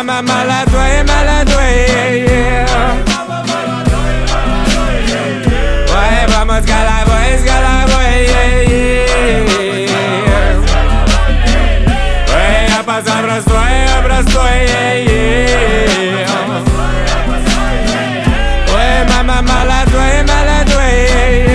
мама, молодой, молодой. Ой, vamos с головой, с головой. Ой, я пацан простой, простой. Ой, мама, молодой, молодой.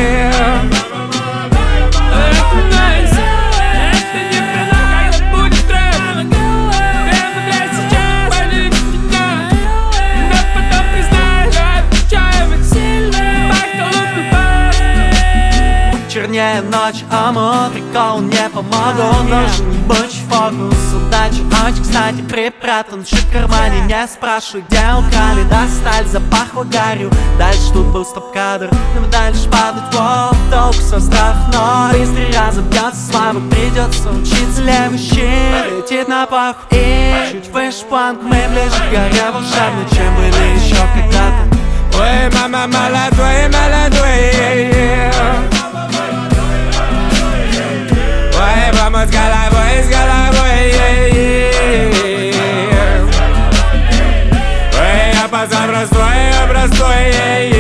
Чернее ночь, а мой прикол не помогу. Должен быть фокус, удачи ночь, кстати, припрятан в кармане. Не спрашивай, где украли, достали, запахло гарью. Дальше тут был стоп-кадр, нам дальше падать в воду. Толк со страх, но быстрый разобьется, слабо придется учиться. Левый щит летит на паху и чуть выше планку. Мы ближе к горе волшебной, чем были еще когда-то. Ой, мама, молодой, молодой. Ой, vamos с головой, с головой. Ой, я пацан простой, простой.